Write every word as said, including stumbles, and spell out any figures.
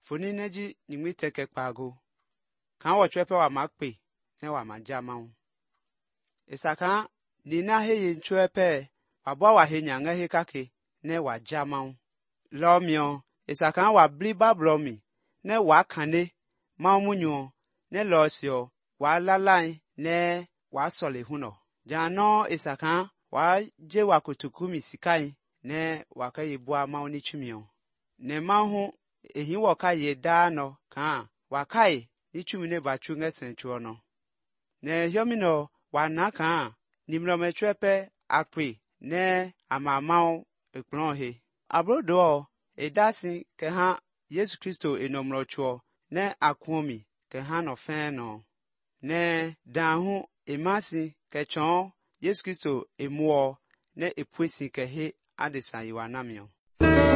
Funi neji nimite ke pago. Kan wa chwepe wa makpe ne wa majama. Isaka ni na he yin chwepe wa bwa wa he nyanga he kake ne wa jama. Lo mio isaka wa bli bablomi ne wa kane ma munyo ne lo sio wa lalai ne wa sole huno. Jano isaka wa je wa kutukumi sikai ne wa kai bua ma oni chumio. Ne mahu ehi wa kai da no kan wa kai ni chumi ne ba chunga senchuo no. Ne yomino wa na kan nimlo me chwepe akwi ne amamao ekplon he. Abrodo edasi ke ha Yesu Kristo enomro chuo ne akwumi ke ha no fe no. Ne dahu emasi ke chon Yesu Kristo emuo ne epwesi ke he adisa yiwa namio.